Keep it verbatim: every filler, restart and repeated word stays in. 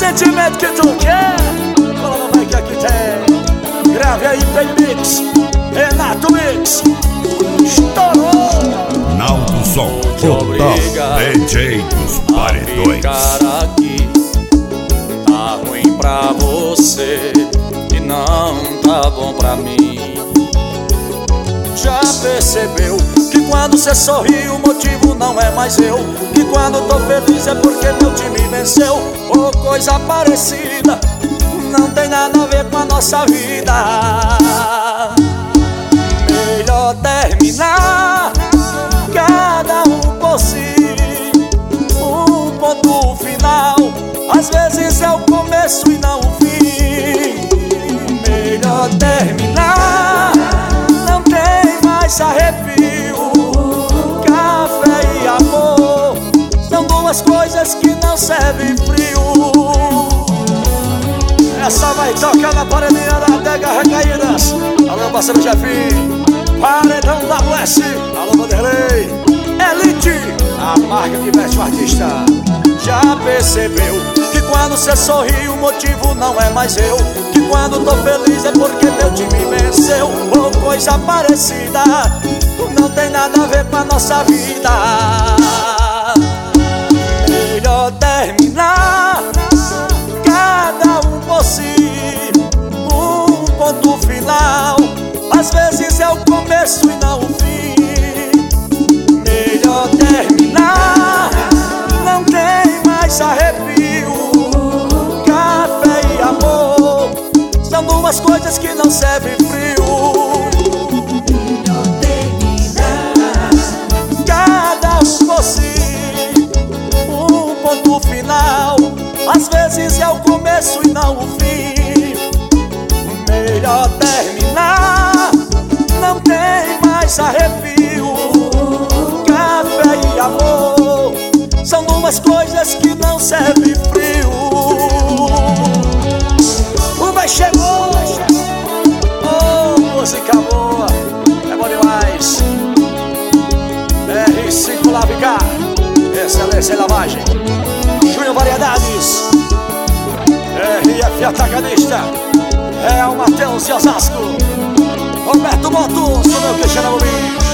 sentimento que tu quer, fala mamãe que aqui tem. Grave aí, Baby Mix, Renato Mix. Estourou. Naldo Som, o top D J dos paredões. Ficar aqui tá ruim pra você e não tá bom pra mim. Já percebeu que quando cê sorri o motivo não é mais eu? Que quando tô feliz é porque meu time venceu? Ou coisa parecida, não tem nada a ver com a nossa vida. Melhor terminar, cada um por si, um ponto final. Às vezes é o começo e não o fim. Melhor terminar, não tem mais arrepio. Café e amor são duas coisas que não servem frio. Essa vai tocar na paredinha da Adega Recaídas. Alô, parceiro Jefinho, Paredão W S. Alô, Vanderlei, Elite, a marca que veste o artista. Já percebeu que quando cê sorri o motivo não é mais eu? Que quando tô feliz é porque meu time venceu? Ou coisa parecida, não tem nada a ver com a nossa vida. Melhor terminar, cada um por si, um ponto final. Às vezes é o começo e não o fim. Melhor terminar, não tem mais arrepio. Café e amor são duas coisas que não servem frio. Melhor terminar, Cada um por si, um ponto final. Às vezes é o começo e não o fim. Melhor terminar, não tem mais arrepio. Café e amor são duas coisas que não servem frio. O vai chegou, oh, música boa, é bom demais. R cinco Lavicar, excelência em lavagem. Júnior Variedades, R F Atacadista, Real Mateus e Osasco. Roberto Moto, sou meu Cristiano Rubim.